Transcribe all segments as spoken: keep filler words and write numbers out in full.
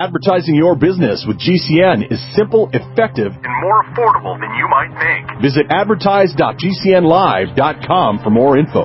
Advertising your business with G C N is simple, effective, and more affordable than you might think. Visit advertise dot g c n live dot com for more info.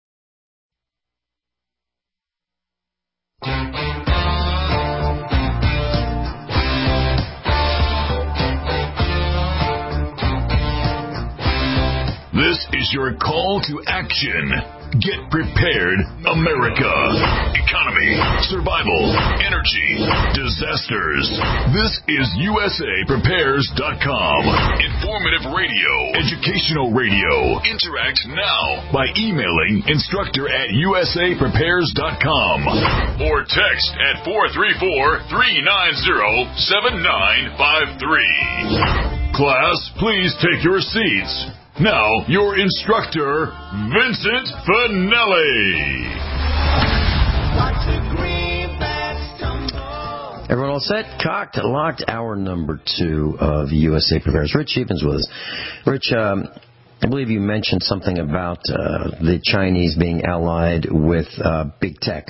This is your call to action. Get prepared, America. Economy, survival, energy, disasters. This is U S A Prepares dot com. Informative radio, educational radio. Interact now by emailing instructor at U S A Prepares dot com or text at four three four, three nine zero, seven nine five three. Class, please take your seats. Now, your instructor, Vincent Finelli. Everyone all set? Cocked, locked, hour number two of U S A Prepares. Rich Evans with us. Rich, um, I believe you mentioned something about uh, the Chinese being allied with uh, big tech.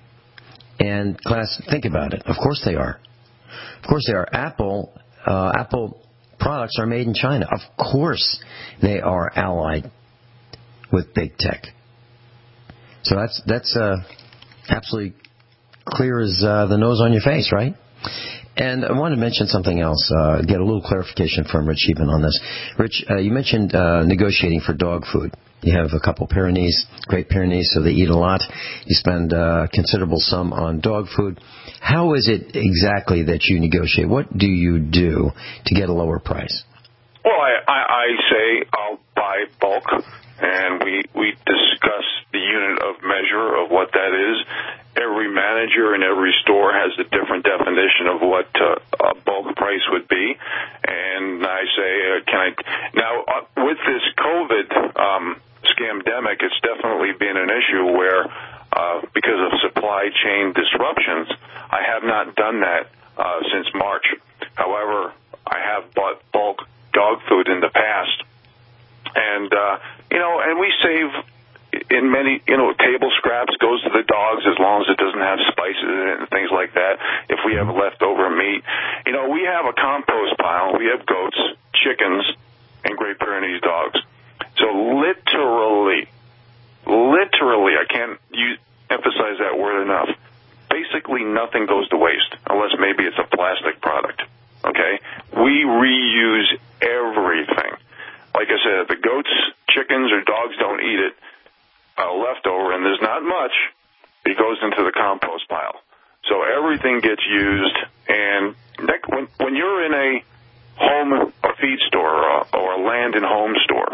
And, class, think about it. Of course they are. Of course they are. Apple, uh, Apple... products are made in China. Of course they are allied with big tech. So that's that's uh, absolutely clear as uh, the nose on your face, right? And I wanted to mention something else, uh, get a little clarification from Rich Sheehan on this. Rich, uh, you mentioned uh, negotiating for dog food. You have a couple Pyrenees, Great Pyrenees, so they eat a lot. You spend a uh, considerable sum on dog food. How is it exactly that you negotiate? What do you do to get a lower price? Well, I, I, I say I'll buy bulk, and we, we discuss the unit of measure of what that is. Every manager in every store has a different definition of what uh, a bulk price would be. And I say, uh, can I... Now, uh, with this COVID um, scamdemic, it's definitely been an issue where, uh, because of supply chain disruptions, I have not done that uh, since March. However, I have bought bulk dog food in the past. And, uh, you know, and we save... in many, you know, table scraps goes to the dogs as long as it doesn't have spices in it and things like that. If we have leftover meat, you know, we have a compost pile. We have goats, chickens, and Great Pyrenees dogs. So literally, literally, I can't use, emphasize that word enough. Basically, nothing goes to waste unless maybe it's a plastic product. Okay, we reuse everything. Like I said, if the goats, chickens, or dogs don't eat it, Uh, leftover, and there's not much, it goes into the compost pile. So everything gets used, and that, when, when you're in a home, a feed store, or a, or a land and home store,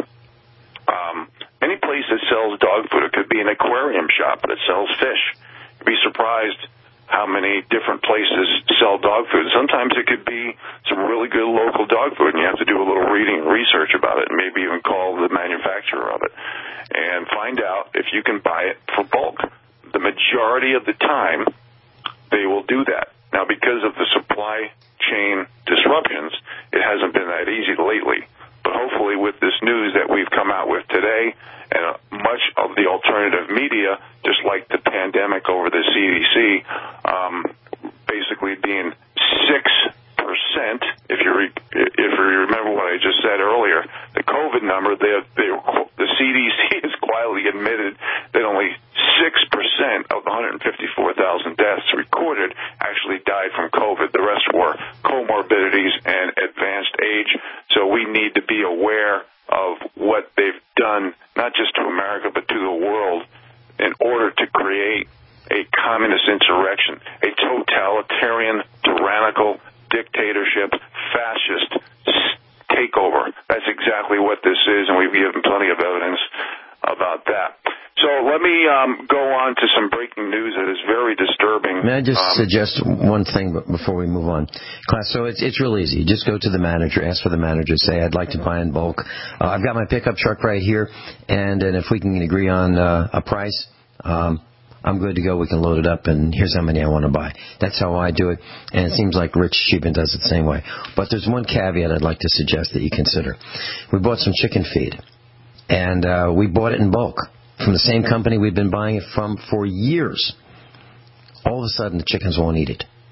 um, any place that sells dog food, it could be an aquarium shop that sells fish. You'd be surprised how many different places sell dog food. Sometimes it could be some really good local dog food, and you have to do a little reading and research about it, and maybe even call the manufacturer of it and find out if you can buy it for bulk. The majority of the time, they will do that. Now, because of the supply chain disruptions, it hasn't been that easy lately. But hopefully with this news that we've come out with today, and much of the alternative media, just like the pandemic over the C D C, um, basically being six percent, if you re- if you remember what I just said earlier, the COVID number, they, they, the C D C has quietly admitted that only six percent of the one hundred fifty-four thousand deaths recorded actually died from COVID. The rest were comorbidities and advanced age. So we need to be aware of what they've done, not just to America, but to the world, in order to create a communist insurrection, a totalitarian, tyrannical dictatorship, fascist takeover. That's exactly what this is, and we've given plenty of evidence about that. So let me um, go on to some breaking news that is very disturbing. May I just um, suggest one thing before we move on? Class, so it's it's real easy. Just go to the manager, ask for the manager, say, I'd like to buy in bulk. Uh, I've got my pickup truck right here, and, and if we can agree on uh, a price, um, I'm good to go. We can load it up, and here's how many I want to buy. That's how I do it, and it seems like Rich Sheehan does it the same way. But there's one caveat I'd like to suggest that you consider. We bought some chicken feed, and uh, we bought it in bulk from the same company we've been buying it from for years. All of a sudden, the chickens won't eat it.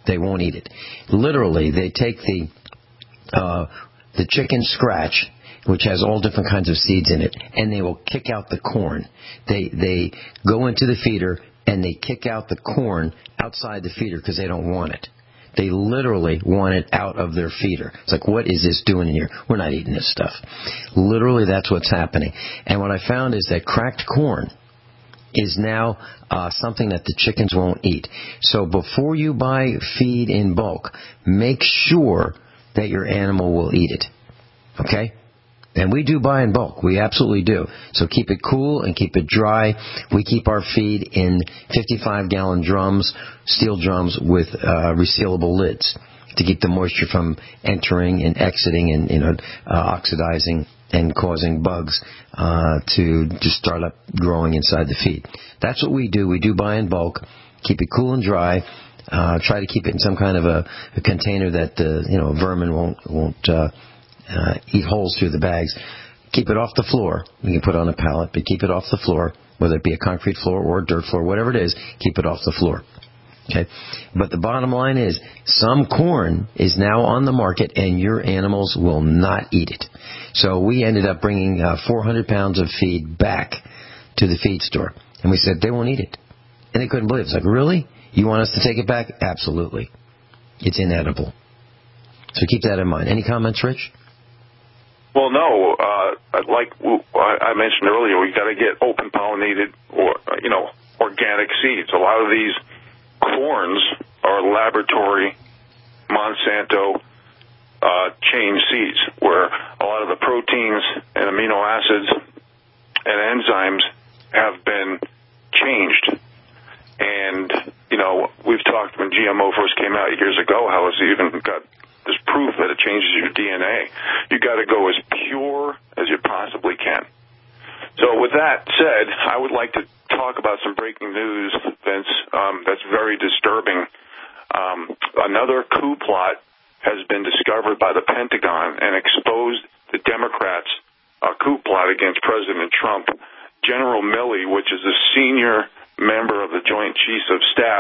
They won't eat it. Literally, they take the uh, the chicken scratch, which has all different kinds of seeds in it, and they will kick out the corn. They they go into the feeder and they kick out the corn outside the feeder because they don't want it. They literally want it out of their feeder. It's like, what is this doing in here? We're not eating this stuff. Literally, that's what's happening. And what I found is that cracked corn is now uh, something that the chickens won't eat. So before you buy feed in bulk, make sure that your animal will eat it. Okay? And we do buy in bulk. We absolutely do. So keep it cool and keep it dry. We keep our feed in fifty-five gallon drums, steel drums with uh, resealable lids to keep the moisture from entering and exiting and, you know, uh, oxidizing and causing bugs uh, to just start up growing inside the feed. That's what we do. We do buy in bulk. Keep it cool and dry. Uh, try to keep it in some kind of a, a container that uh, you know vermin won't won't. Uh, Uh, eat holes through the bags. Keep it off the floor. You can put it on a pallet, but keep it off the floor, whether it be a concrete floor or a dirt floor, whatever it is, keep it off the floor. Okay? But the bottom line is, some corn is now on the market, and your animals will not eat it. So we ended up bringing uh, four hundred pounds of feed back to the feed store. And we said, they won't eat it. And they couldn't believe it. It's like, really? You want us to take it back? Absolutely. It's inedible. So keep that in mind. Any comments, Rich? Well, no. Uh, like I mentioned earlier, we got to get open pollinated or you know organic seeds. A lot of these corns are laboratory Monsanto uh, chain seeds, where a lot of the proteins and amino acids and enzymes have been changed. And you know, we've talked when G M O first came out years ago how it's even got there's proof that it changes your D N A. You got to go as pure as you possibly can. So with that said, I would like to talk about some breaking news, Vince, um, that's very disturbing. Um, another coup plot has been discovered by the Pentagon and exposed the Democrats' uh, coup plot against President Trump. General Milley, which is a senior member of the Joint Chiefs of Staff,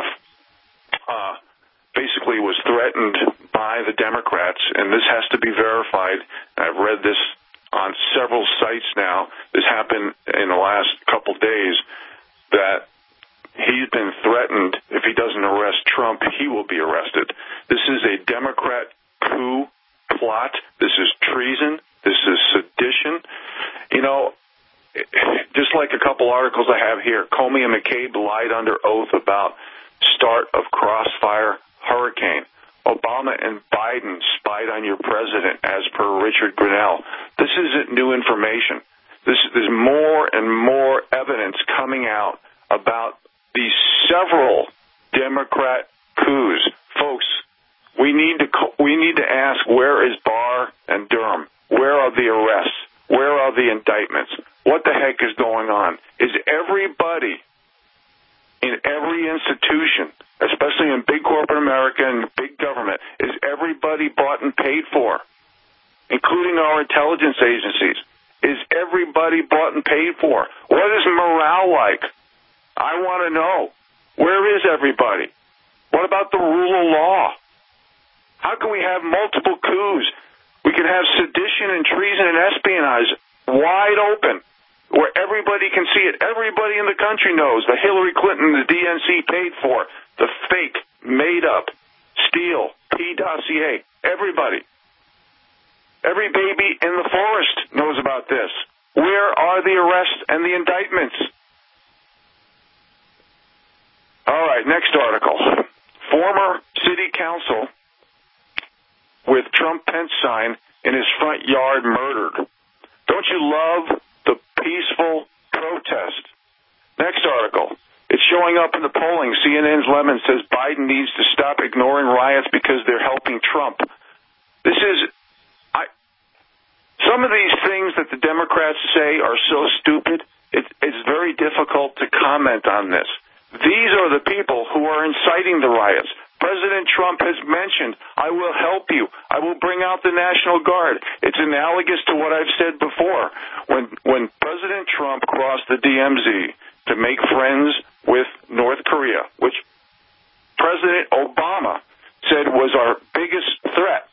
uh, basically was threatened by the Democrats, and this has to be verified. I've read this on several sites now. This happened in the last couple days, that he's been threatened if he doesn't arrest Trump, he will be arrested. This is a Democrat coup plot. This is treason. This is sedition. You know, just like a couple articles I have here, Comey and McCabe lied under oath about start of Crossfire Hurricane. Obama and Biden spied on your president, as per Richard Grinnell. This isn't new information. This, there's more and more evidence coming out about these several Democrat coups. Folks, we need to we need to ask, where is Barr and Durham? Where are the arrests? Where are the indictments? What the heck is going on? Is everybody in every institution, especially in big corporate America and big government, is everybody bought and paid for, including our intelligence agencies? Is everybody bought and paid for? What is morale like? I want to know. Where is everybody? What about the rule of law? How can we have multiple coups? We can have sedition and treason and espionage wide open, where everybody can see it. Everybody in the country knows that Hillary Clinton and the D N C paid for the fake, made-up, Steele, P dossier. Everybody. Every baby in the forest knows about this. Where are the arrests and the indictments? All right, next article. Former city council with Trump Pence sign in his front yard murdered. Don't you love the peaceful protest? Next article. It's showing up in the polling. C N N's Lemon says Biden needs to stop ignoring riots because they're helping Trump. This is, I, some of these things that the Democrats say are so stupid, it, it's very difficult to comment on this. These are the people who are inciting the riots. President Trump has mentioned, I will help you. I will bring out the National Guard. It's analogous to what I've said before. When when President Trump crossed the D M Z to make friends with North Korea, which President Obama said was our biggest threat.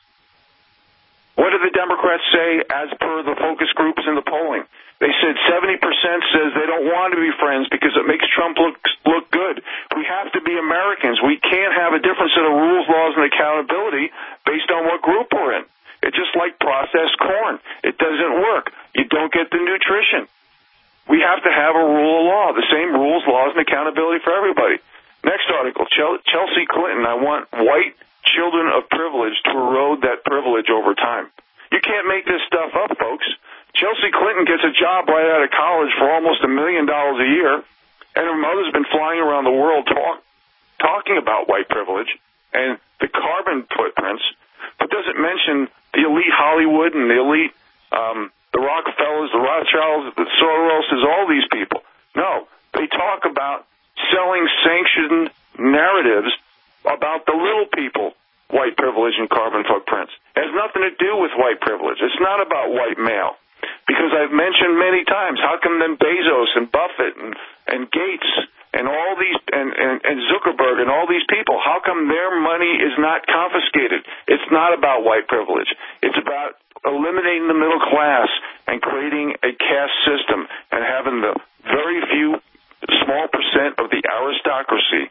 What did the Democrats say as per the focus groups in the polling? They said seventy percent says they don't want to be friends because it makes Trump look, look good. We have to be Americans. We can't have a different set of rules, laws, and accountability based on what group we're in. It's just like processed corn. It doesn't work. You don't get the nutrition. We have to have a rule of law, the same rules, laws, and accountability for everybody. Next article, Chelsea Clinton. I want white children of privilege to erode that privilege over time. You can't make this stuff up, folks. Chelsea Clinton gets a job right out of college for almost a million dollars a year, and her mother's been flying around the world talk, talking about white privilege and the carbon footprints, but doesn't mention the elite Hollywood and the elite, um, the Rockefellers, the Rothschilds, the Soroses, all these people. No, they talk about selling sanctioned narratives about the little people, white privilege and carbon footprints. It has nothing to do with white privilege. It's not about white male. Because I've mentioned many times, how come then Bezos and Buffett and, and Gates and all these and, and, and Zuckerberg and all these people, how come their money is not confiscated? It's not about white privilege. It's about eliminating the middle class and creating a caste system and having the very few small percent of the aristocracy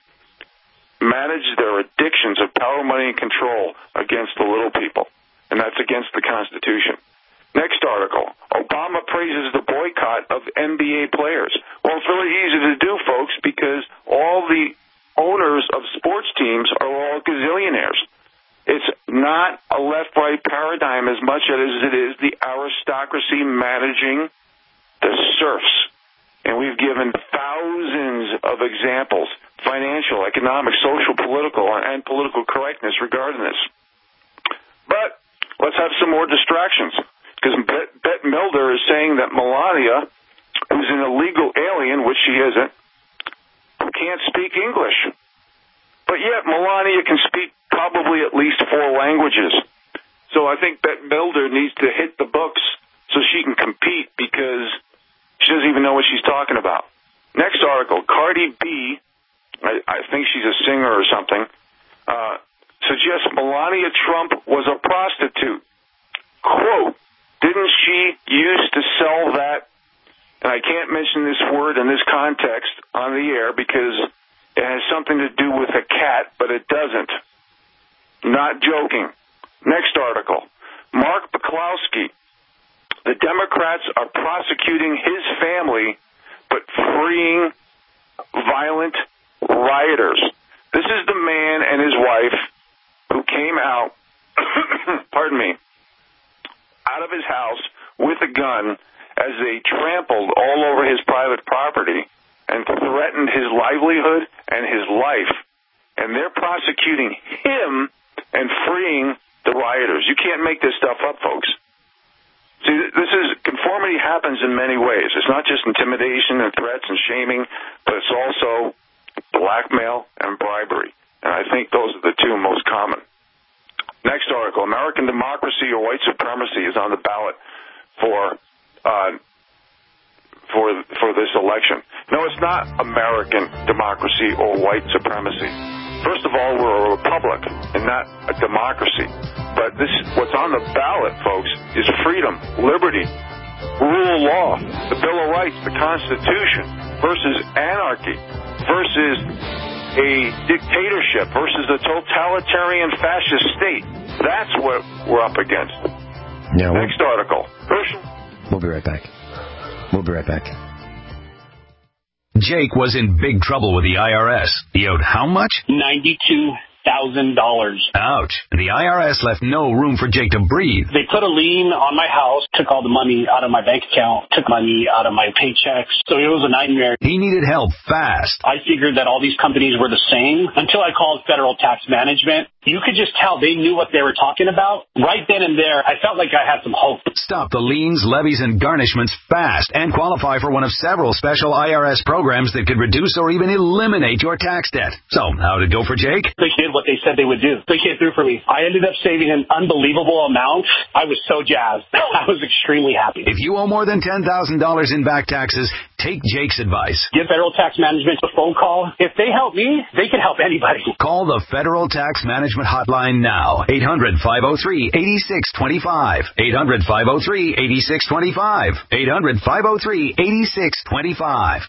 manage their addictions of power, money, and control against the little people. And that's against the Constitution. Next article, Obama praises the boycott of N B A players. Well, it's really easy to do, folks, because all the owners of sports teams are all gazillionaires. It's not a left-right paradigm as much as it is the aristocracy managing the serfs. And we've given thousands of examples, financial, economic, social, political, and political correctness regarding this. But let's have some more distractions. Because Bette Midler is saying that Melania, who's an illegal alien, which she isn't, can't speak English. But yet Melania can speak probably at least four languages. So I think Bette Midler needs to hit the books so she can compete because she doesn't even know what she's talking about. Next article, Cardi B, I, I think she's a singer or something, uh, suggests Melania Trump was a prostitute. Quote, didn't she used to sell that, and I can't mention this word in this context on the air because it has something to do with a cat, but it doesn't. Not joking. Next article. Mark Peklowski. The Democrats are prosecuting his family, but freeing violent rioters. This is the man and his wife who came out, pardon me, out of his house with a gun as they trampled all over his private property and threatened his livelihood and his life. And they're prosecuting him and freeing the rioters. You can't make this stuff up, folks. See, this is, conformity happens in many ways. It's not just intimidation and threats and shaming, but it's also blackmail and bribery. And I think those are the two most common. Next article, American democracy or white supremacy is on the ballot for uh, for for this election. No, it's not American democracy or white supremacy. First of all, we're a republic and not a democracy. But this, what's on the ballot, folks, is freedom, liberty, rule of law, the Bill of Rights, the Constitution, versus anarchy, versus a dictatorship, versus a totalitarian fascist state. That's what we're up against. Yeah, Next we'll, article. Herschel. We'll be right back. We'll be right back. Jake was in big trouble with the I R S. He owed how much? ninety-two thousand dollars. Ouch. The I R S left no room for Jake to breathe. They put a lien on my house, took all the money out of my bank account, took money out of my paychecks. So it was a nightmare. He needed help fast. I figured that all these companies were the same until I called Federal Tax Management. You could just tell they knew what they were talking about. Right then and there, I felt like I had some hope. Stop the liens, levies, and garnishments fast and qualify for one of several special I R S programs that could reduce or even eliminate your tax debt. So, how did it go for Jake? They did what they said they would do. They came through for me. I ended up saving an unbelievable amount. I was so jazzed. I was extremely happy. If you owe more than ten thousand dollars in back taxes, Take Jake's advice. Give Federal Tax Management a phone call. If they help me, they can help anybody. Call the Federal Tax Management Hotline now. eight hundred, five oh three, eight six two five. eight hundred, five oh three, eight six two five. eight hundred, five oh three, eight six two five.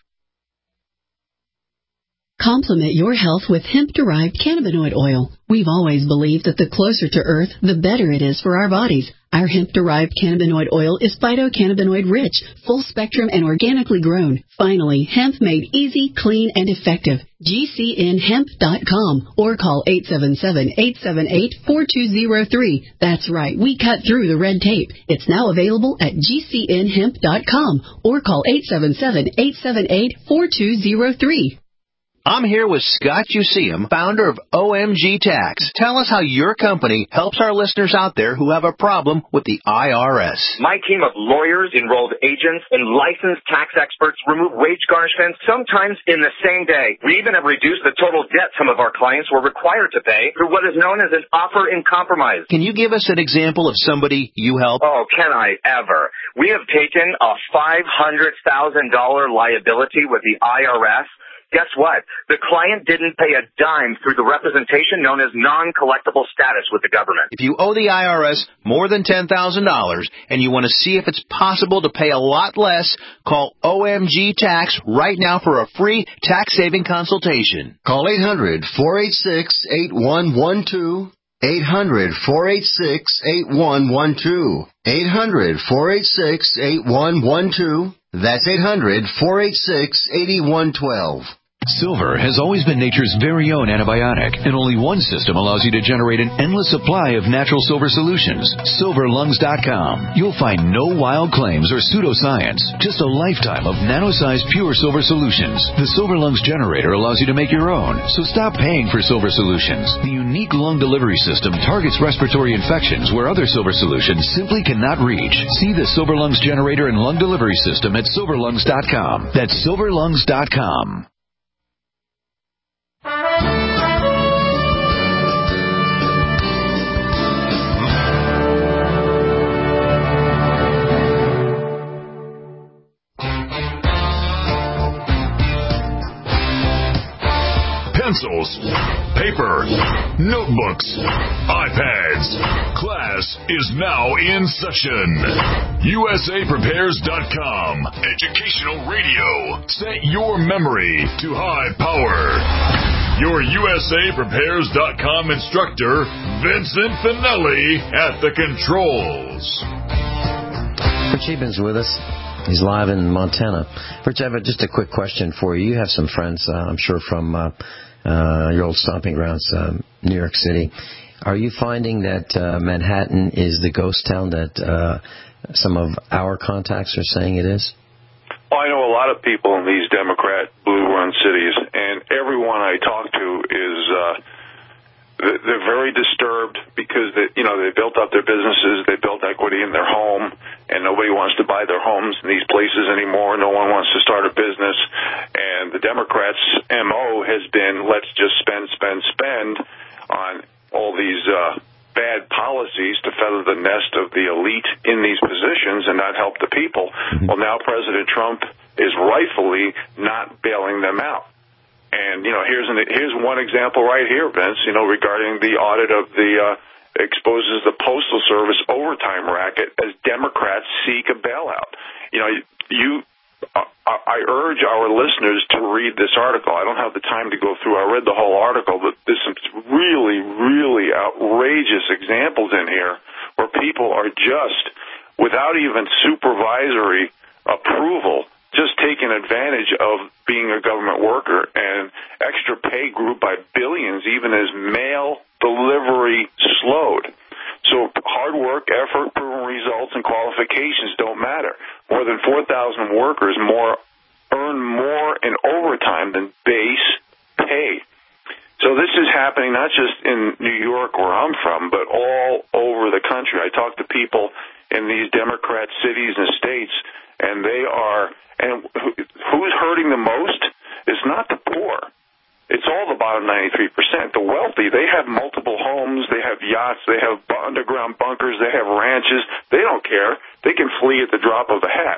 Complement your health with hemp-derived cannabinoid oil. We've always believed that the closer to Earth, the better it is for our bodies. Our hemp-derived cannabinoid oil is phytocannabinoid rich, full spectrum, and organically grown. Finally, hemp made easy, clean, and effective. G C N hemp dot com or call eight seven seven, eight seven eight, four two zero three. That's right, we cut through the red tape. It's now available at G C N hemp dot com or call eight seven seven, eight seven eight, four two zero three. I'm here with Scott Useum, founder of O M G Tax. Tell us how your company helps our listeners out there who have a problem with the I R S. My team of lawyers, enrolled agents, and licensed tax experts remove wage garnishments sometimes in the same day. We even have reduced the total debt some of our clients were required to pay through what is known as an offer in compromise. Can you give us an example of somebody you help? Oh, can I ever? We have taken a five hundred thousand dollars liability with the I R S. Guess what? The client didn't pay a dime through the representation known as non-collectible status with the government. If you owe the I R S more than ten thousand dollars and you want to see if it's possible to pay a lot less, call O M G Tax right now for a free tax-saving consultation. Call eight hundred, four eight six, eight one one two. eight hundred, four eight six, eight one one two. eight hundred, four eight six, eight one one two. That's eight hundred, four eight six, eight one one two. Silver has always been nature's very own antibiotic, and only one system allows you to generate an endless supply of natural silver solutions. silver lungs dot com. You'll find no wild claims or pseudoscience, just a lifetime of nano-sized pure silver solutions. The Silver Lungs generator allows you to make your own, so stop paying for silver solutions. The unique lung delivery system targets respiratory infections where other silver solutions simply cannot reach. See the Silver Lungs generator and lung delivery system at silver lungs dot com. That's silver lungs dot com. Pencils, paper, notebooks, iPads. Class is now in session. U S A Prepares dot com. Educational radio. Set your memory to high power. Your U S A Prepares dot com instructor, Vincent Finelli, at the controls. Rich Eben's with us. He's live in Montana. Rich, I have just a quick question for you. You have some friends, uh, I'm sure, from uh, uh, your old stomping grounds, uh, New York City. Are you finding that uh, Manhattan is the ghost town that uh, some of our contacts are saying it is? Well, I know a lot of people in these Democrat blue-run cities, and everyone I talk to is uh, they're very disturbed because they, you know, they built up their businesses, they built equity in their home, and nobody wants to buy their homes in these places anymore. No one wants to start a business, and the Democrats' M O has been let's just spend, spend, spend on all these uh, bad policies to feather the nest of the elite in these positions and not help the people. Well, now President Trump is rightfully not bailing them out. And, you know, here's an, here's one example right here, Vince, you know, regarding the audit of the, uh, exposes the Postal Service overtime racket as Democrats seek a bailout. You know, you, uh, I urge our listeners to read this article. I don't have the time to go through. I read the whole article, but there's some really, really outrageous examples in here where people are just, without even supervisory approval, just taking advantage of being a government worker, and extra pay grew by billions even as mail delivery slowed. So hard work, effort, proven results, and qualifications don't matter. More than four thousand workers more earn more in overtime than base pay. So this is happening not just in New York where I'm from, but all over the country. I talk to people in these Democrat cities and states, and they are... And who's hurting the most? It's not the poor. It's all the bottom ninety-three percent. The wealthy, they have multiple homes, they have yachts, they have underground bunkers, they have ranches. They don't care. They can flee at the drop of a hat.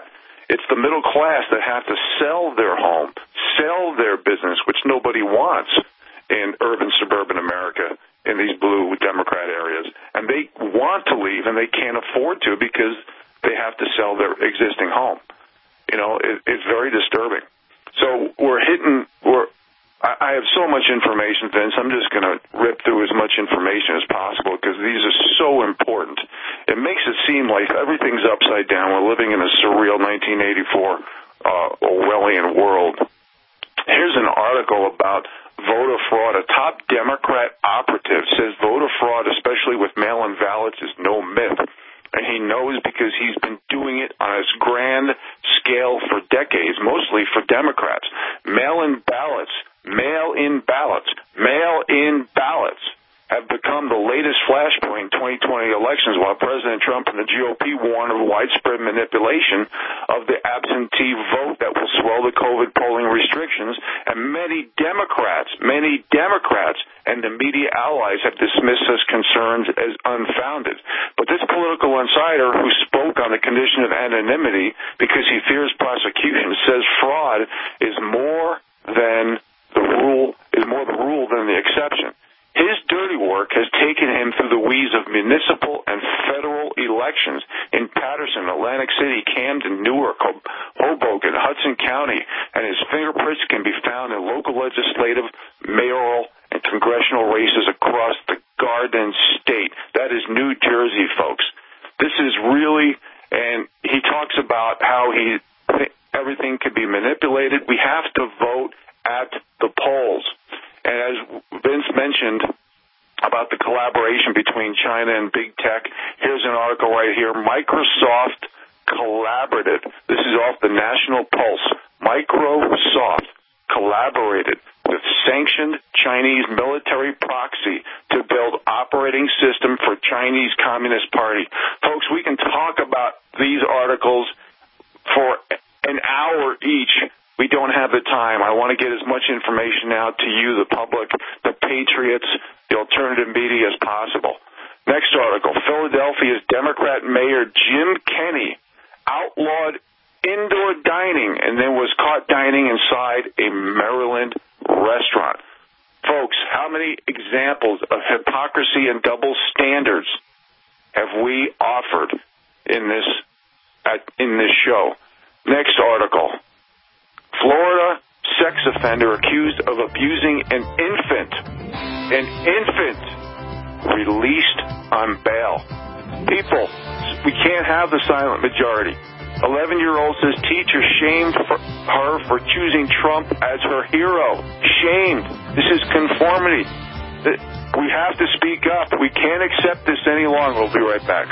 It's the middle class that have to sell their home, sell their business, which nobody wants in urban suburban America, in these blue Democrat areas. And they want to leave, and they can't afford to because they have to sell their existing home. You know, it, it's very disturbing. So we're hitting, we're, I, I have so much information, Vince. I'm just going to rip through as much information as possible because these are so important. It makes it seem like everything's upside down. We're living in a surreal nineteen eighty-four uh, Orwellian world. Here's an article about voter fraud. A top Democrat operative says voter fraud, especially with mail-in ballots, is no myth. And he knows because he's been doing it on a grand scale for decades, mostly for Democrats. Mail-in ballots, mail-in ballots, mail-in ballots have become the latest flashpoint in twenty twenty elections, while President Trump and the G O P warn of widespread manipulation of the absentee vote that will swell the COVID polling restrictions. And many Democrats, many Democrats and the media allies have dismissed such concerns as unfounded. But this political insider who spoke on the condition of anonymity because he fears prosecution says fraud is more than the rule, is more the rule than the exception. His dirty work has taken him through the weeds of municipal and federal elections in Patterson, Atlantic City, Camden, Newark, Hoboken, Hudson County, and his fingerprints can be found in local legislative, mayoral, and congressional races across the Garden State. That is New Jersey, folks. This is really, and he talks about how he everything can be manipulated. We have to vote at the polls. And as Vince mentioned about the collaboration between China and big tech, here's an article right here. Microsoft collaborated. This is off the National Pulse. Microsoft collaborated with sanctioned Chinese military proxy to build operating system for Chinese Communist Party. Folks, we can talk about these articles for an hour each. We don't have the time. I want to get as much information out to you, the public, the patriots, the alternative media as possible. Next article, Philadelphia's Democrat Mayor Jim Kenney outlawed indoor dining and then was caught dining inside a Maryland restaurant. Folks, how many examples of hypocrisy and double standards have we offered in this, at, in this show? Next article. Florida sex offender accused of abusing an infant. An infant released on bail. People, we can't have the silent majority. eleven-year-old says teacher shamed for her for choosing Trump as her hero. Shamed. This is conformity. We have to speak up. We can't accept this any longer. We'll be right back.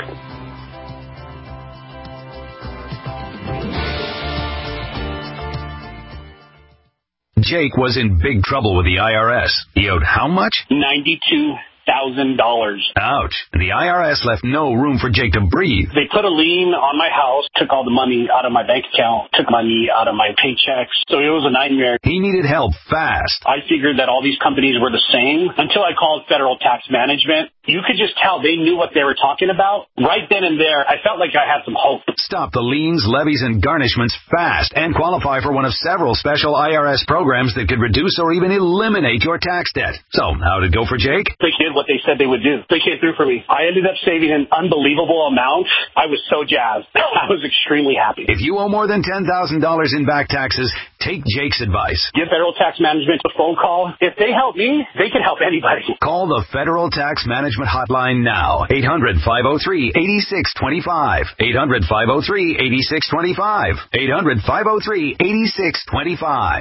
Jake was in big trouble with the I R S. He owed how much? ninety-two thousand dollars. Ouch. The I R S left no room for Jake to breathe. They put a lien on my house, took all the money out of my bank account, took money out of my paychecks. So it was a nightmare. He needed help fast. I figured that all these companies were the same until I called Federal Tax Management. You could just tell they knew what they were talking about. Right then and there, I felt like I had some hope. Stop the liens, levies, and garnishments fast and qualify for one of several special I R S programs that could reduce or even eliminate your tax debt. So, how did it go for Jake? They did what they said they would do. They came through for me. I ended up saving an unbelievable amount. I was so jazzed. I was extremely happy. If you owe more than ten thousand dollars in back taxes, take Jake's advice. Give Federal Tax Management a phone call. If they help me, they can help anybody. Call the Federal Tax Management Hotline now. eight hundred, five oh three, eight six two five. eight hundred, five oh three, eight six two five. eight hundred, five oh three, eight six two five.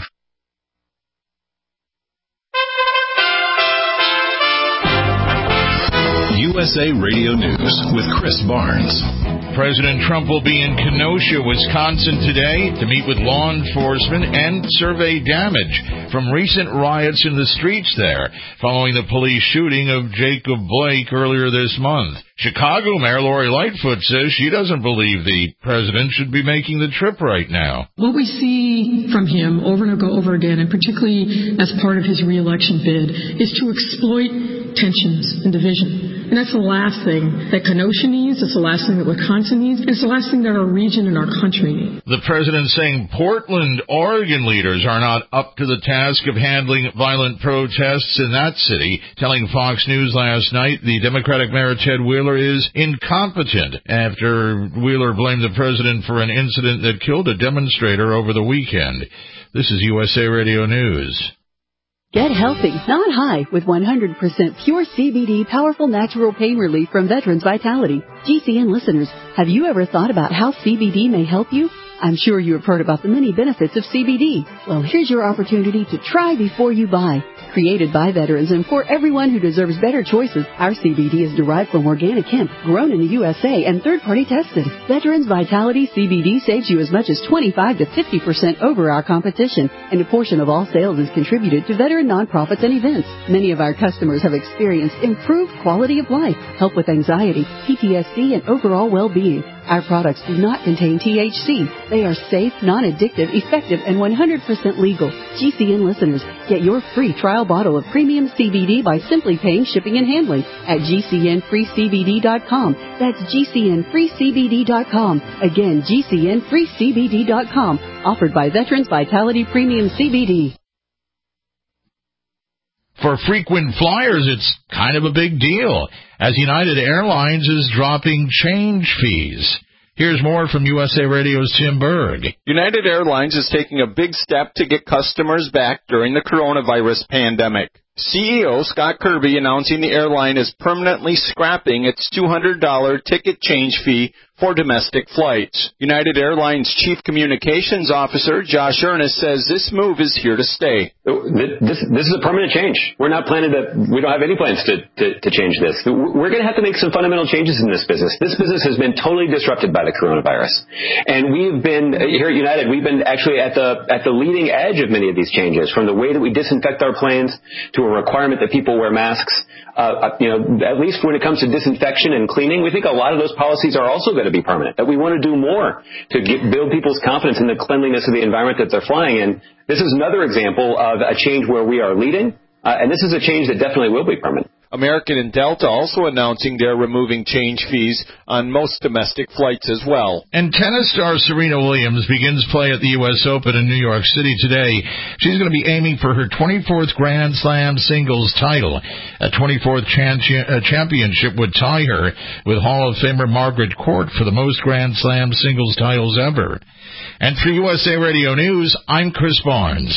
U S A Radio News with Chris Barnes. President Trump will be in Kenosha, Wisconsin today to meet with law enforcement and survey damage from recent riots in the streets there following the police shooting of Jacob Blake earlier this month. Chicago Mayor Lori Lightfoot says she doesn't believe the president should be making the trip right now. What we see from him over and over again, and particularly as part of his reelection bid, is to exploit tensions and division. And that's the last thing that Kenosha needs, it's the last thing that Wisconsin needs, and it's the last thing that our region and our country needs. The president saying Portland, Oregon leaders are not up to the task of handling violent protests in that city, telling Fox News last night the Democratic Mayor Ted Wheeler is incompetent after Wheeler blamed the president for an incident that killed a demonstrator over the weekend. This is U S A Radio News. Get healthy, not high, with one hundred percent pure C B D powerful natural pain relief from Veterans Vitality. G C N listeners, have you ever thought about how C B D may help you? I'm sure you have heard about the many benefits of C B D. Well, here's your opportunity to try before you buy. Created by veterans and for everyone who deserves better choices, our C B D is derived from organic hemp, grown in the U S A and third-party tested. Veterans Vitality C B D saves you as much as twenty-five to fifty percent over our competition, and a portion of all sales is contributed to veteran nonprofits and events. Many of our customers have experienced improved quality of life, help with anxiety, P T S D, and overall well-being. Our products do not contain T H C. They are safe, non-addictive, effective, and one hundred percent legal. G C N listeners, get your free trial bottle of premium C B D by simply paying shipping and handling at G C N free C B D dot com. That's G C N free C B D dot com. Again, G C N free C B D dot com. Offered by Veterans Vitality Premium C B D. For frequent flyers, it's kind of a big deal, as United Airlines is dropping change fees. Here's more from U S A Radio's Tim Berg. United Airlines is taking a big step to get customers back during the coronavirus pandemic. C E O Scott Kirby announcing the airline is permanently scrapping its two hundred dollars ticket change fee for domestic flights. United Airlines Chief Communications Officer Josh Earnest says this move is here to stay. This, this is a permanent change. We're not planning to, we don't have any plans to, to, to change this. We're going to have to make some fundamental changes in this business. This business has been totally disrupted by the coronavirus. And we've been, here at United, we've been actually at the, at the leading edge of many of these changes, from the way that we disinfect our planes to a requirement that people wear masks. Uh, you know, at least when it comes to disinfection and cleaning, we think a lot of those policies are also going to be permanent, that we want to do more to get, build people's confidence in the cleanliness of the environment that they're flying in. This is another example of a change where we are leading, uh, and this is a change that definitely will be permanent. American and Delta also announcing they're removing change fees on most domestic flights as well. And tennis star Serena Williams begins play at the U S Open in New York City today. She's going to be aiming for her twenty-fourth Grand Slam singles title. A twenty-fourth championship would tie her with Hall of Famer Margaret Court for the most Grand Slam singles titles ever. And for U S A Radio News, I'm Chris Barnes.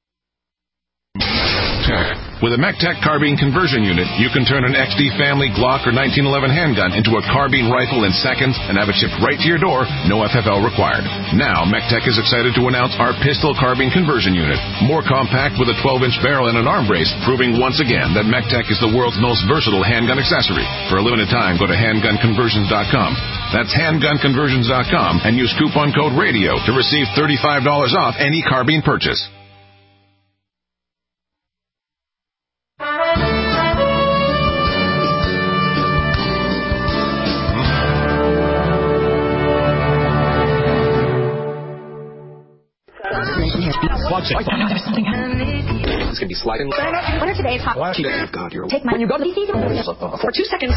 With a MECTEC carbine conversion unit, you can turn an X D Family Glock or nineteen eleven handgun into a carbine rifle in seconds and have it shipped right to your door, no F F L required. Now, MECTEC is excited to announce our pistol carbine conversion unit. More compact with a twelve-inch barrel and an arm brace, proving once again that MECTEC is the world's most versatile handgun accessory. For a limited time, go to handgun conversions dot com. That's handgun conversions dot com and use coupon code RADIO to receive thirty-five dollars off any carbine purchase. It's going to be sliding. What are today's hot? God, you're take my. When you go to the for two seconds.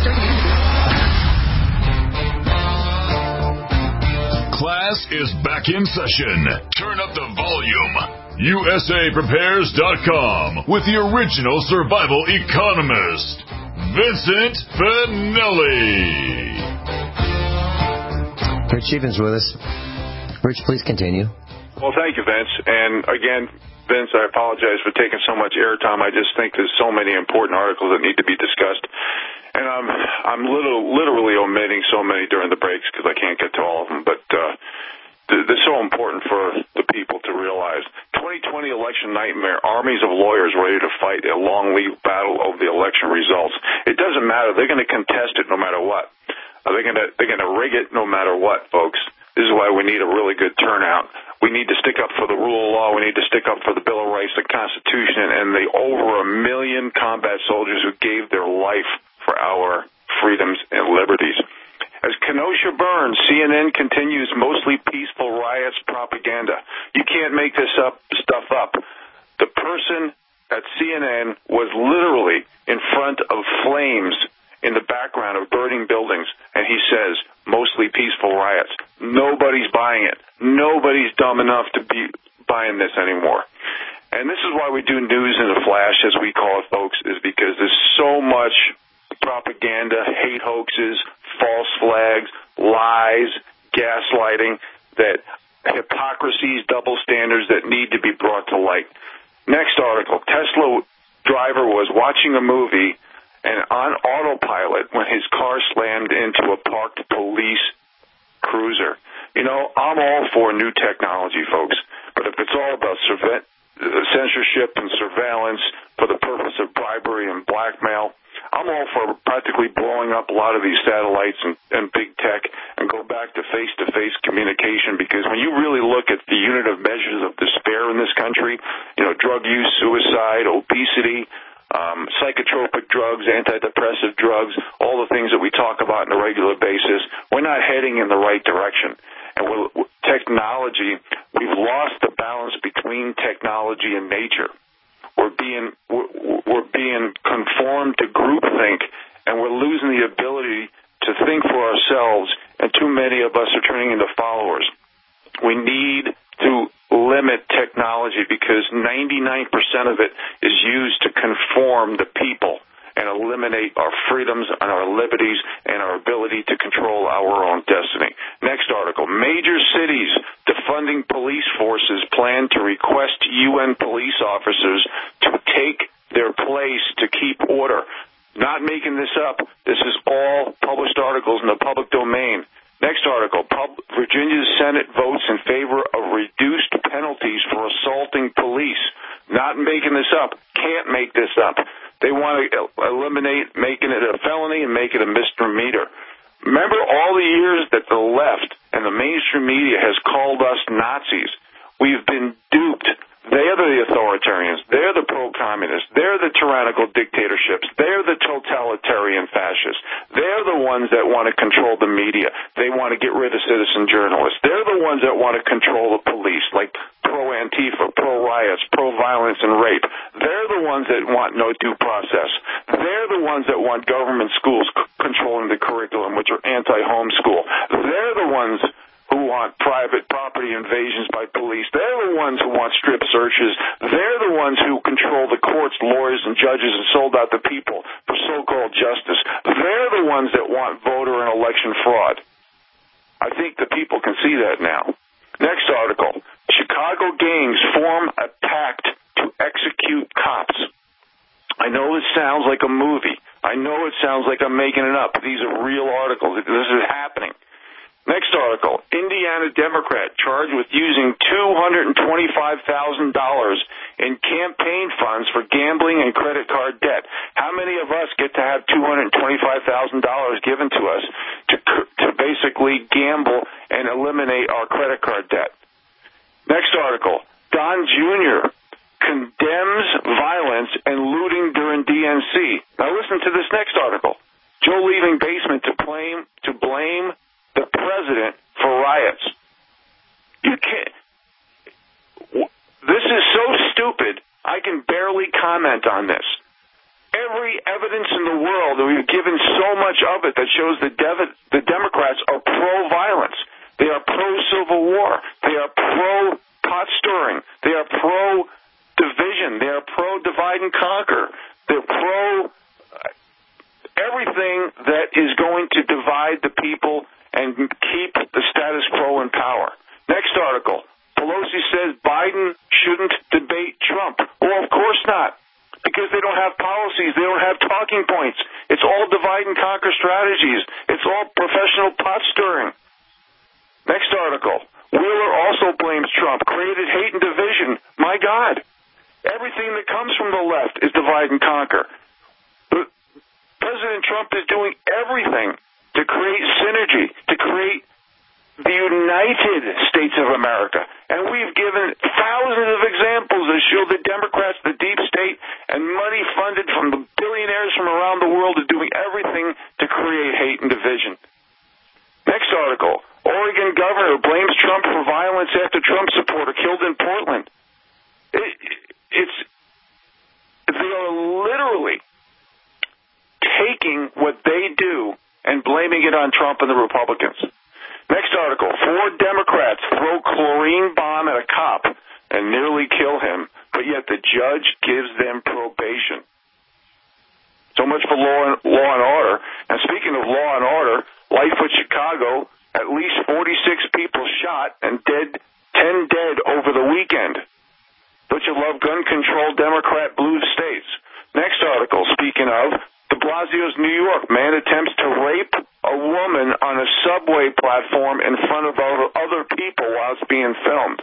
Class is back in session. Turn up the volume. U S A Prepares dot com with the original survival economist, Vincent Finelli. Rich Evans with us. Rich, please continue. Well, thank you, Vince. And again, Vince, I apologize for taking so much airtime. I just think there's so many important articles that need to be discussed. And I'm, I'm little, literally omitting so many during the breaks because I can't get to all of them. But uh, they're so important for the people to realize. twenty twenty election nightmare, armies of lawyers ready to fight a long lead battle over the election results. It doesn't matter. They're going to contest it no matter what. They're going to, they're going to rig it no matter what, folks. This is why we need a really good turnout. We need to stick up for the rule of law. We need to stick up for the Bill of Rights, the Constitution, and the over a million combat soldiers who gave their life for our freedoms and liberties. As Kenosha burns, C N N continues mostly peaceful riots propaganda. You can't make this up stuff up. The person at C N N was literally in front of flames in the background of burning buildings, and he says, mostly peaceful riots. Nobody's buying it. Nobody's dumb enough to be buying this anymore. And this is why we do news in a flash, as we call it, folks, is because there's so much propaganda, hate hoaxes, false flags, lies, gaslighting, that hypocrisies, double standards that need to be brought to light. Next article, Tesla driver was watching a movie and on autopilot when his car slammed into a parked police cruiser. You know, I'm all for new technology, folks, but if it's all about surve- censorship and surveillance for the purpose of bribery and blackmail, I'm all for practically blowing up a lot of these satellites and, and big tech and go back to face-to-face communication, because when you really look at the unit of measures of despair in this country, you know, drug use, suicide, obesity, um, psychotropic drugs, antidepressive drugs, all the things that we talk about on a regular basis, we're not heading in the right direction. And we're, technology, we've lost the balance between technology and nature. We're being we're, we're being conformed to groupthink, and we're losing the ability to think for ourselves, and too many of us are turning into followers. We need to limit technology because ninety-nine percent of it is used to conform the people and eliminate our freedoms and our liberties and our ability to control our own destiny. Next article, major cities defunding police forces plan to request U N police officers to take their place to keep order. Not making this up. This is all published articles in the public domain. Next article, Pub- Virginia's Senate votes in favor of reduced penalties for assaulting police. Not making this up. Can't make this up. They want to eliminate making it a felony and make it a misdemeanor. Remember all the years that the left and the mainstream media has called us Nazis. We've been duped. They're the authoritarians. They're the pro-communists. They're the tyrannical dictatorships. They're the totalitarian fascists. They're the ones that want to control the media. They want to get rid of citizen journalists. They're the ones that want to control the police, like pro-Antifa, pro-riots, pro-violence and rape. They're the ones that want no due process. They're the ones that want government schools c- controlling the curriculum, which are anti-homeschool. They're the ones who want private property invasions by police. They're the ones who want strip searches. They're the ones who control the courts, lawyers, and judges and sold out the people for so-called justice. They're the ones that want voter and election fraud. I think the people can see that now. Next article, Chicago gangs form a pact to execute cops. I know it sounds like a movie. I know it sounds like I'm making it up. These are real articles. This is happening. Next article, Indiana Democrat charged with using two hundred twenty-five thousand dollars in campaign funds for gambling and credit card debt. How many of us get to have two hundred twenty-five thousand dollars given to us to, to basically gamble and eliminate our credit card debt? Next article, Don Junior condemns violence and looting during D N C. Now listen to this next article. Joe leaving basement to blame, to blame the president for riots. You can't. This is so stupid, I can barely comment on this. Every evidence in the world, and we've given so much of it, that shows the, Dev- the Democrats are pro-violence. They are pro-Civil War. They are pro-pot stirring. They are pro-division. They are pro-divide and conquer. They're pro- everything that is going to divide the people and keep the status quo in power. Next article, Pelosi says Biden shouldn't debate Trump. Well, of course not, because they don't have policies. They don't have talking points. It's all divide and conquer strategies. It's all professional pot stirring. Next article, Wheeler also blames Trump, created hate and division. My God, everything that comes from the left is divide and conquer. But President Trump is doing everything to create synergy, to create the United States of America. And we've given thousands of examples that show the Democrats, the deep state, and money funded from the billionaires from around the world are doing everything to create hate and division. Next article, Oregon governor blames Trump for violence after Trump supporter killed in Portland. It, it's, they are literally taking what they do and blaming it on Trump and the Republicans. Next article, four Democrats throw chlorine bomb at a cop and nearly kill him, but yet the judge gives them probation. So much for law and, law and order. And speaking of law and order, Life with Chicago, at least forty-six people shot and dead, ten dead over the weekend. Don't you love gun control Democrat blue states? Next article, speaking of, de Blasio's New York. Man attempts to rape a woman on a subway platform in front of other people while it's being filmed.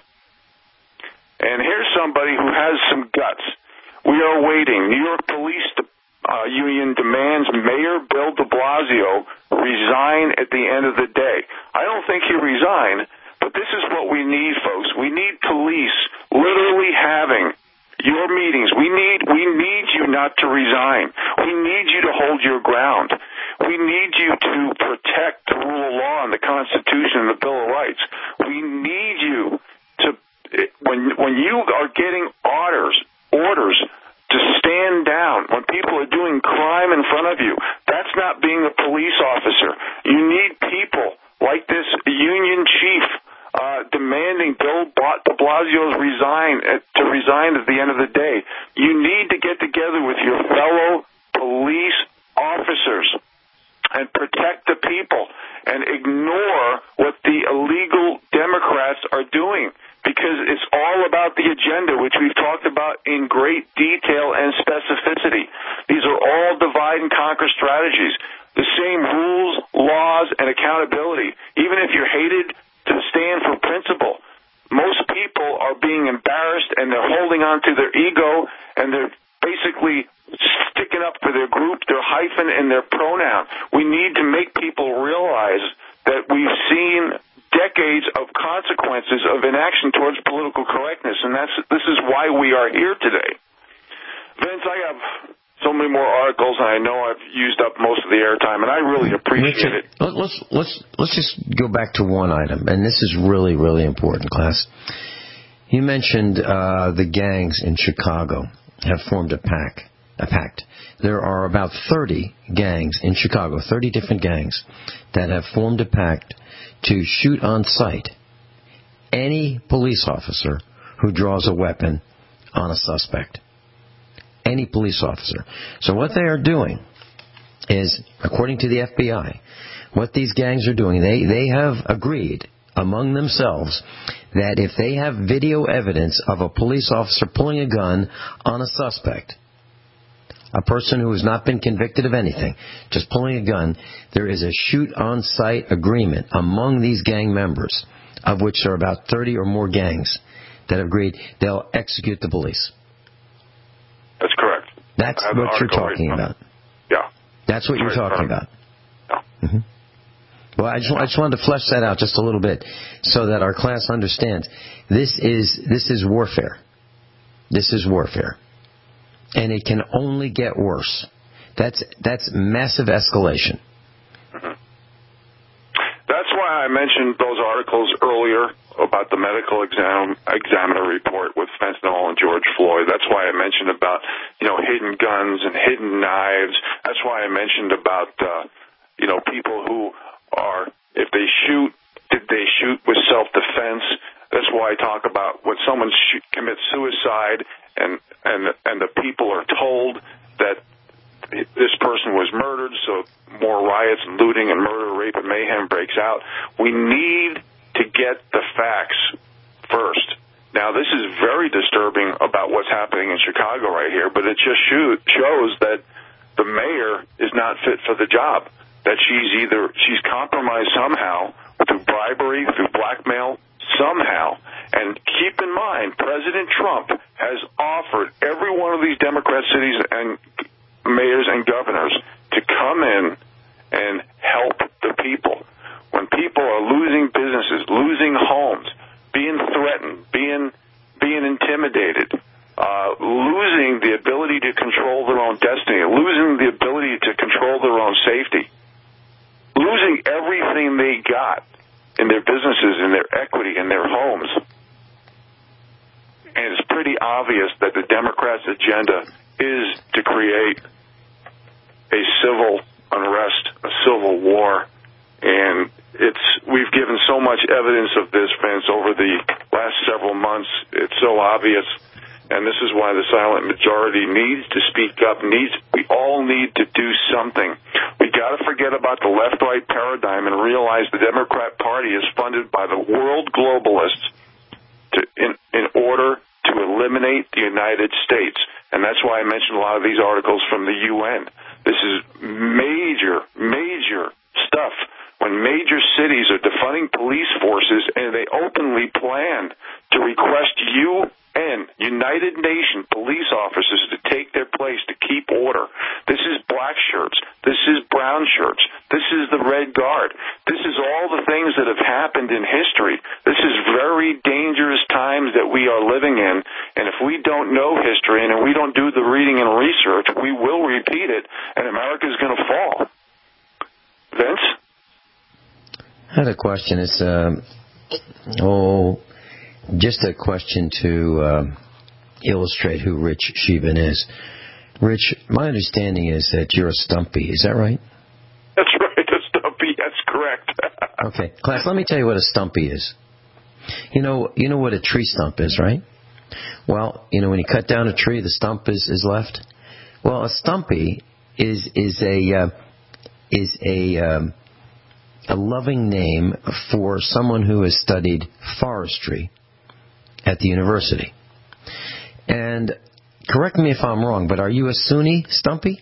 And here's somebody who has some guts. We are waiting. New York Police uh, Union demands Mayor Bill de Blasio resign at the end of the day. I don't think he resigned, but this is what we need, folks. We need police literally having your meetings. We need we need you not to resign. We need you to hold your ground. We need you to protect the rule of law and the Constitution and the Bill of Rights. We need you to, when when you are getting orders, orders to stand down, when people are doing crime in front of you, that's not being a police officer. You need people like this union chief Uh, demanding Bill de Blasio's resign uh, to resign at the end of the day. You need to get together with your fellow police officers and protect the people and ignore what the illegal Democrats are doing, because it's all about the agenda, which we've talked about in great detail and specificity. These are all divide and conquer strategies. The same rules, laws, and accountability. Even if you're hated to stand for principle. Most people are being embarrassed and they're holding on to their ego and they're basically sticking up for their group, their hyphen, and their pronoun. We need to make people realize that we've seen decades of consequences of inaction towards political correctness, and that's this is why we are here today. Vince, I have so many more articles, and I know I've used up most of the airtime, and I really appreciate Richard, it. Let's let's let's just go back to one item, and this is really really important, class. You mentioned uh, the gangs in Chicago have formed a pack, a pact. There are about thirty gangs in Chicago, thirty different gangs that have formed a pact to shoot on sight any police officer who draws a weapon on a suspect. Any police officer. So what they are doing is, according to the F B I, what these gangs are doing, they, they have agreed among themselves that if they have video evidence of a police officer pulling a gun on a suspect, a person who has not been convicted of anything, just pulling a gun, there is a shoot-on-sight agreement among these gang members, of which there are about thirty or more gangs that have agreed they'll execute the police. That's correct. That's what you're talking about. Yeah. That's what you're talking about. Mm-hmm. Well, I just, I just wanted to flesh that out just a little bit so that our class understands. This is this is warfare. This is warfare. And it can only get worse. That's that's massive escalation. Mm-hmm. That's why I mentioned those articles earlier about the medical exam examiner report with fentanyl and George Floyd. That's why I mentioned about, you know, hidden guns and hidden knives. That's why I mentioned about, uh, you know, people who are, if they shoot, did they shoot with self-defense? That's why I talk about when someone shoot, commits suicide and, and, and the people are told that this person was murdered, so more riots and looting and murder, rape, and mayhem breaks out. We need to get the facts first. Now, this is very disturbing about what's happening in Chicago right here, but it just shoot, shows that the mayor is not fit for the job, that she's either she's compromised somehow through bribery, through blackmail, somehow. And keep in mind, President Trump has offered every one of these Democrat cities and mayors and governors to come in and help the people. When people are losing businesses, losing homes, being threatened, being being intimidated, uh, losing the ability to control their own destiny, losing the ability to control their own safety, losing everything they got in their businesses, in their equity, in their homes. And it's pretty obvious that the Democrats' agenda is to create a civil unrest, a civil war. And it's we've given so much evidence of this, Vince, over the last several months. It's so obvious. And this is why the silent majority needs to speak up. Needs we all need to do something. We got to forget about the left-right paradigm and realize the Democrat Party is funded by the world globalists to, in, in order to eliminate the United States. And that's why I mentioned a lot of these articles from the U N. This is major, major stuff. When major cities are defunding police forces and they openly plan to request U N, United Nations police officers to take their place to keep order. This is black shirts. This is brown shirts. This is the Red Guard. This is all the things that have happened in history. This is very dangerous times that we are living in, and if we don't know history and if we don't do the reading and research, we will repeat it, and America's going to fall. Vince? I had a question. It's, uh, oh, just a question to uh, illustrate who Rich Scheeben is. Rich, my understanding is that you're a Stumpy. Is that right? That's right, a Stumpy. That's correct. Okay. Class, let me tell you what a Stumpy is. You know, you know what a tree stump is, right? Well, you know, when you cut down a tree, the stump is, is left. Well, a Stumpy is is a uh, is a um, a loving name for someone who has studied forestry at the university. And correct me if I'm wrong, but are you a SUNY Stumpy?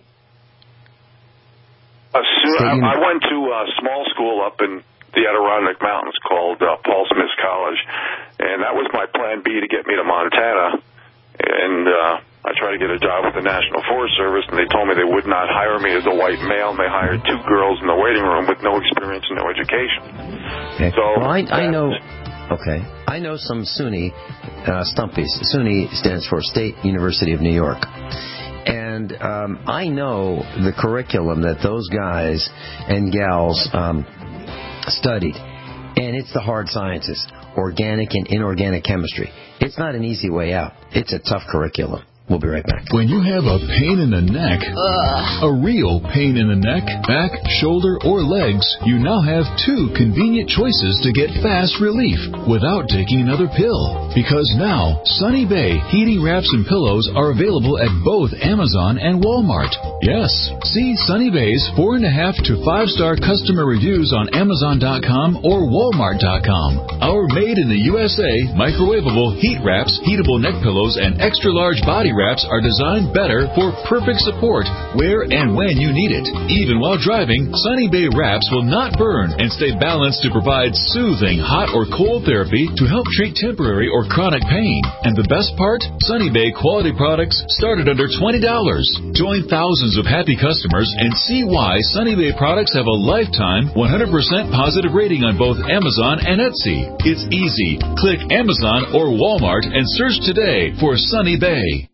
A Sun- I, I went to a small school up in the Adirondack Mountains called uh, Paul Smith College, and that was my plan B to get me to Montana. And uh, I tried to get a job with the National Forest Service, and they told me they would not hire me as a white male, and they hired two girls in the waiting room with no experience and no education. Okay. So well, I, I know. Okay, I know some SUNY uh, Stumpies. SUNY stands for State University of New York, and um, I know the curriculum that those guys and gals um, studied, and it's the hard sciences, organic and inorganic chemistry. It's not an easy way out. It's a tough curriculum. We'll be right back. When you have a pain in the neck, Ugh. a real pain in the neck, back, shoulder, or legs, you now have two convenient choices to get fast relief without taking another pill. Because now, Sunny Bay heating wraps and pillows are available at both Amazon and Walmart. Yes, see Sunny Bay's four and a half to five star customer reviews on Amazon dot com or Walmart dot com. Our made in the U S A microwavable heat wraps, heatable neck pillows, and extra large body wraps are designed better for perfect support where and when you need it. Even while driving, Sunny Bay wraps will not burn and stay balanced to provide soothing hot or cold therapy to help treat temporary or chronic pain. And the best part? Sunny Bay quality products start at under twenty dollars. Join thousands of happy customers and see why Sunny Bay products have a lifetime one hundred percent positive rating on both Amazon and Etsy. It's easy. Click Amazon or Walmart and search today for Sunny Bay.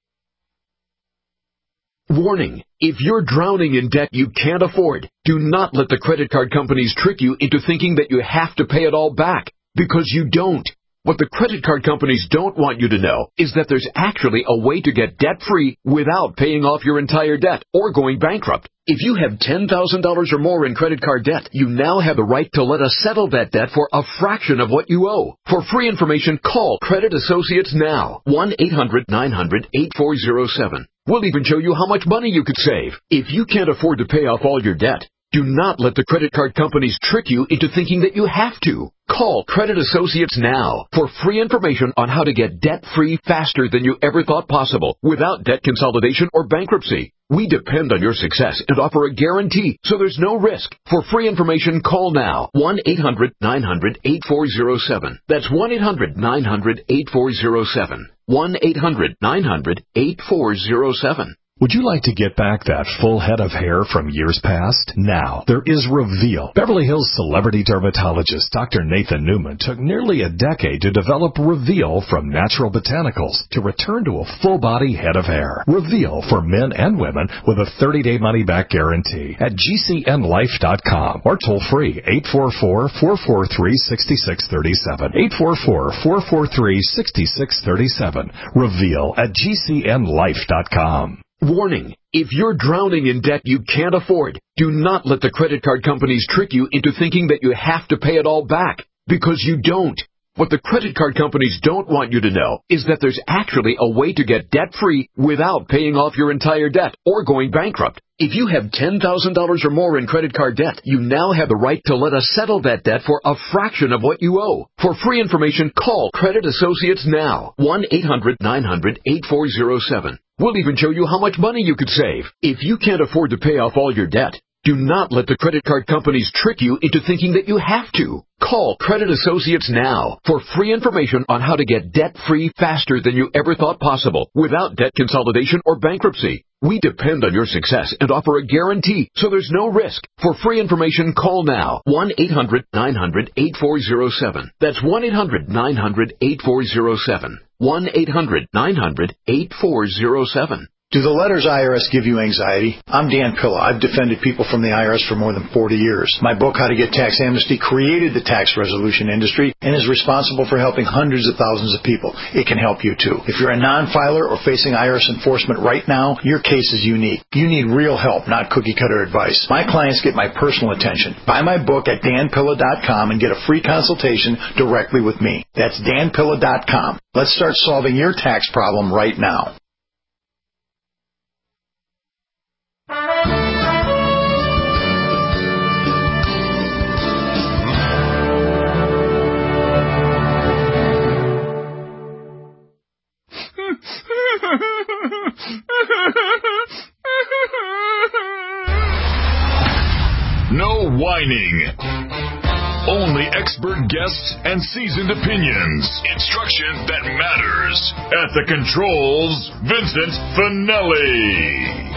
Warning. If you're drowning in debt you can't afford, do not let the credit card companies trick you into thinking that you have to pay it all back, because you don't. What the credit card companies don't want you to know is that there's actually a way to get debt-free without paying off your entire debt or going bankrupt. If you have ten thousand dollars or more in credit card debt, you now have the right to let us settle that debt for a fraction of what you owe. For free information, call Credit Associates now. one eight hundred nine hundred eight four zero seven. We'll even show you how much money you could save. If you can't afford to pay off all your debt, do not let the credit card companies trick you into thinking that you have to. Call Credit Associates now for free information on how to get debt-free faster than you ever thought possible without debt consolidation or bankruptcy. We depend on your success and offer a guarantee, so there's no risk. For free information, call now. one eight hundred nine hundred eight four zero seven. That's one eight hundred nine hundred eight four zero seven. one eight hundred nine hundred eight four zero seven. Would you like to get back that full head of hair from years past? Now, there is Reveal. Beverly Hills celebrity dermatologist Doctor Nathan Newman took nearly a decade to develop Reveal from natural botanicals to return to a full-body head of hair. Reveal for men and women with a thirty-day money-back guarantee at G C N life dot com or toll-free eight four four, four four three, six six three seven. eight four four, four four three, six six three seven. Reveal at G C N life dot com. Warning, if you're drowning in debt you can't afford, do not let the credit card companies trick you into thinking that you have to pay it all back, because you don't. What the credit card companies don't want you to know is that there's actually a way to get debt-free without paying off your entire debt or going bankrupt. If you have ten thousand dollars or more in credit card debt, you now have the right to let us settle that debt for a fraction of what you owe. For free information, call Credit Associates now. one eight hundred nine hundred eight four zero seven. We'll even show you how much money you could save. If you can't afford to pay off all your debt, do not let the credit card companies trick you into thinking that you have to. Call Credit Associates now for free information on how to get debt-free faster than you ever thought possible without debt consolidation or bankruptcy. We depend on your success and offer a guarantee, so there's no risk. For free information, call now. one eight hundred nine hundred eight four zero seven. That's one eight hundred nine hundred eight four zero seven. one eight hundred nine hundred eight four zero seven. Do the letters I R S give you anxiety? I'm Dan Pilla. I've defended people from the I R S for more than forty years. My book, How to Get Tax Amnesty, created the tax resolution industry and is responsible for helping hundreds of thousands of people. It can help you too. If you're a non-filer or facing I R S enforcement right now, your case is unique. You need real help, not cookie-cutter advice. My clients get my personal attention. Buy my book at dan pilla dot com and get a free consultation directly with me. That's dan pilla dot com. Let's start solving your tax problem right now. No whining. Only expert guests and seasoned opinions. Instruction that matters. At the controls, Vincent Finelli.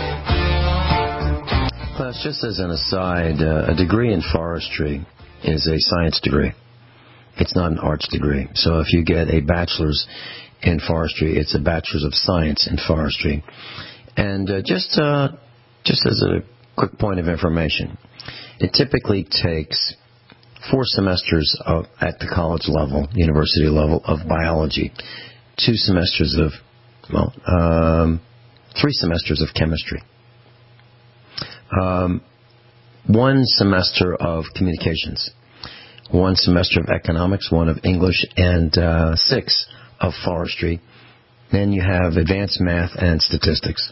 Plus, just as an aside, uh, a degree in forestry is a science degree. It's not an arts degree. So if you get a bachelor's in forestry, it's a bachelor's of science in forestry. And uh, just uh, just as a quick point of information, it typically takes four semesters of, at the college level, university level, of biology, two semesters of, well, um, three semesters of chemistry, um, one semester of communications, one semester of economics, one of English, and uh, six of forestry. Then you have advanced math and statistics.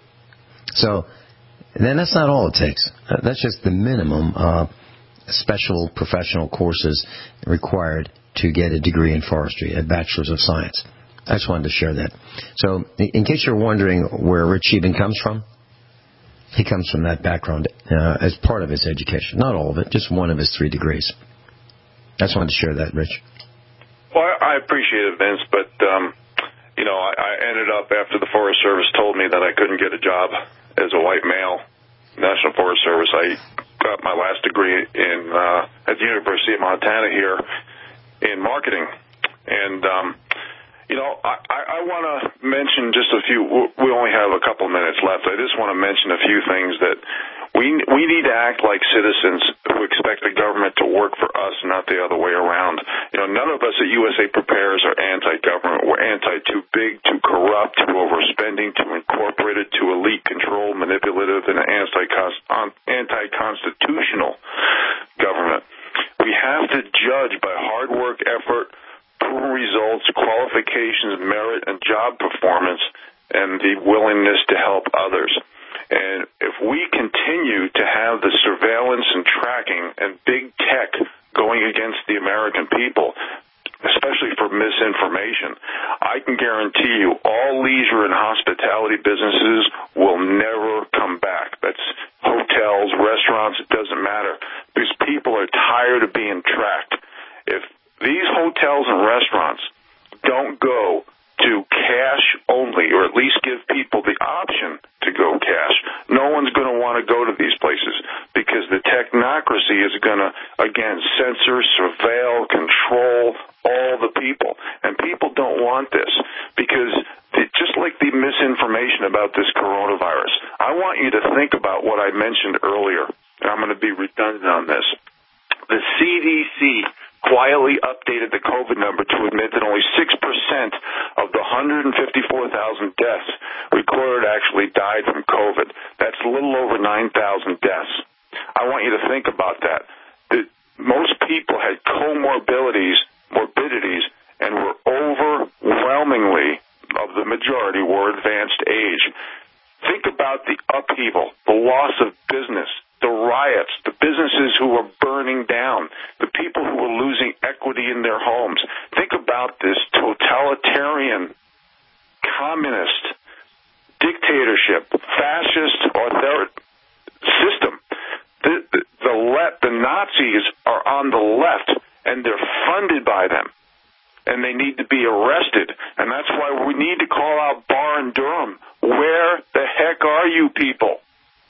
So then that's not all it takes. That's just the minimum uh, special professional courses required to get a degree in forestry, a bachelor's of science. I just wanted to share that. So in case you're wondering where Rich Eben comes from, he comes from that background uh, as part of his education. Not all of it, just one of his three degrees. I just wanted to share that, Rich. Well, I appreciate it, Vince, but, um, you know, I, I ended up, after the Forest Service told me that I couldn't get a job as a white male, National Forest Service, I got my last degree in uh, at the University of Montana here in marketing. And, um, you know, I, I, I want to mention just a few. We only have a couple minutes left. I just want to mention a few things that we we need to act like citizens who expect the government to work for us, not the other way around. You know, none of us at U S A Prepares are anti-government. We're anti-too big, too corrupt, too overspending, too incorporated, too elite control, manipulative, and anti-constitutional government. We have to judge by hard work, effort, proven results, qualifications, merit, and job performance, and the willingness to help others. And if we continue to have the surveillance and tracking and big tech going against the American people, especially for misinformation, I can guarantee you all leisure and hospitality businesses will never come back. That's hotels, restaurants, it doesn't matter, because people are tired of being tracked. If these hotels and restaurants don't go to cash only, or at least give people the option to go cash, no one's going to want to go to these places, because the technocracy is going to, again, censor, surveil, control all the people. And people don't want this, because it, just like the misinformation about this coronavirus, I want you to think about what I mentioned earlier, and I'm going to be redundant on this. The C D C quietly updated the COVID number to admit that only six percent of the one hundred fifty-four thousand deaths recorded actually died from COVID. That's a little over nine thousand deaths. I want you to think about that. That most people had comorbidities, morbidities, and were overwhelmingly, of the majority, were advanced age. Think about the upheaval, the loss of business, the riots, the businesses who were burning down, the people who were losing equity in their homes. Think about this totalitarian, communist, dictatorship, fascist, author system. The, the, the left, the Nazis are on the left, and they're funded by them, and they need to be arrested. And that's why we need to call out Barr and Durham. Where the heck are you people?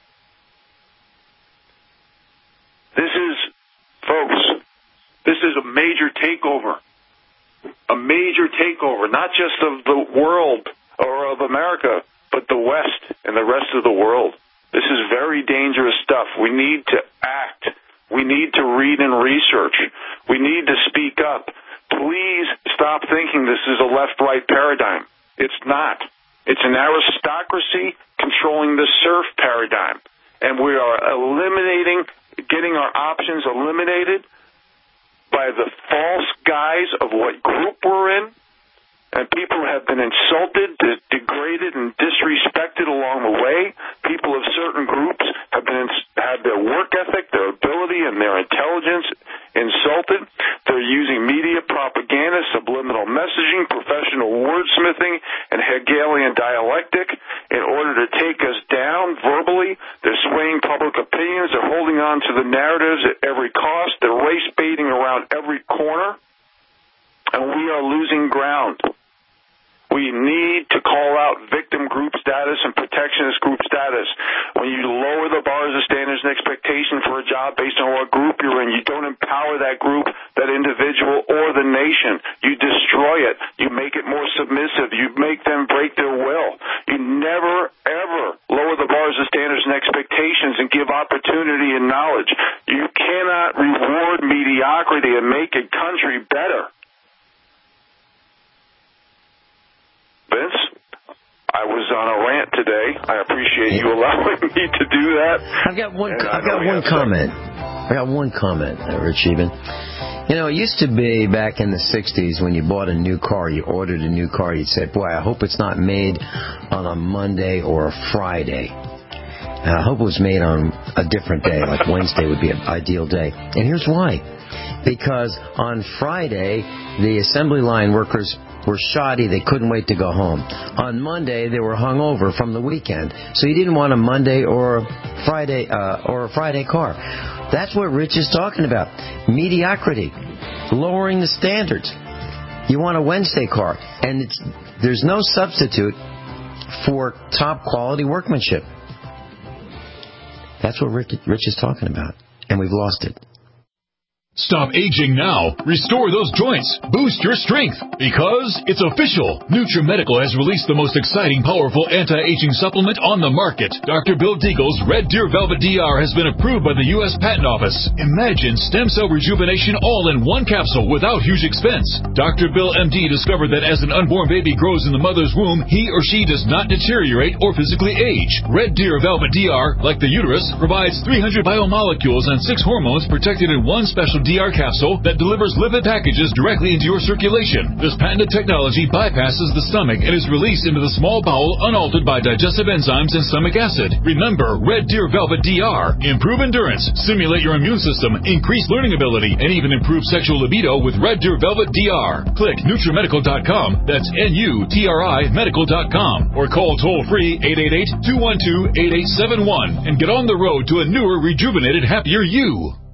This is, folks, this is a major takeover. A major takeover, not just of the world or of America, but the West and the rest of the world. This is very dangerous stuff. We need to act. We need to read and research. We need to speak up. Please stop thinking this is a left-right paradigm. It's not. It's an aristocracy controlling the serf paradigm. And we are eliminating, getting our options eliminated by the false guise of what group we're in. And people have been insulted, de- degraded, and disrespected along the way. People of certain groups have been have their work ethic, their ability, and their intelligence insulted. They're using media propaganda, subliminal messaging, professional wordsmithing, and Hegelian dialectic in order to take us down verbally. They're swaying public opinions. They're holding on to the narratives at every cost. They're race baiting around every corner. And we are losing ground. We need to call out victim group status and protectionist group status. When you lower the bars of standards and expectation for a job based on what group you're in, you don't empower that group, that individual, or the nation. You destroy it. You make it more submissive. You make them break their will. You never, ever lower the bars of standards and expectations and give opportunity and knowledge. You cannot reward mediocrity and make a country better. Vince, I was on a rant today. I appreciate you allowing me to do that. I've got one. I've got one comment. I got one comment, uh, Rich Eben. You know, it used to be back in the sixties when you bought a new car, you ordered a new car, you'd say, "Boy, I hope it's not made on a Monday or a Friday. And I hope it was made on a different day, like Wednesday would be an ideal day." And here's why: because on Friday, the assembly line workers were shoddy. They couldn't wait to go home. On Monday, they were hungover from the weekend. So you didn't want a Monday or a Friday uh, or a Friday car. That's what Rich is talking about. Mediocrity. Lowering the standards. You want a Wednesday car. And it's, there's no substitute for top quality workmanship. That's what Rich, Rich is talking about. And we've lost it. Stop aging now. Restore those joints. Boost your strength. Because it's official. NutriMedical has released the most exciting, powerful anti-aging supplement on the market. Doctor Bill Deagle's Red Deer Velvet D R has been approved by the U S Patent Office. Imagine stem cell rejuvenation all in one capsule without huge expense. Doctor Bill M D discovered that as an unborn baby grows in the mother's womb, he or she does not deteriorate or physically age. Red Deer Velvet D R, like the uterus, provides three hundred biomolecules and six hormones protected in one special D R capsule that delivers lipid packages directly into your circulation. This patented technology bypasses the stomach and is released into the small bowel unaltered by digestive enzymes and stomach acid. Remember, Red Deer Velvet D R. Improve endurance, stimulate your immune system, increase learning ability, and even improve sexual libido with Red Deer Velvet D R. Click NutriMedical dot com. That's N U T R I medical dot com. Or call toll-free eight eight eight, two one two, eight eight seven one and get on the road to a newer, rejuvenated, happier you.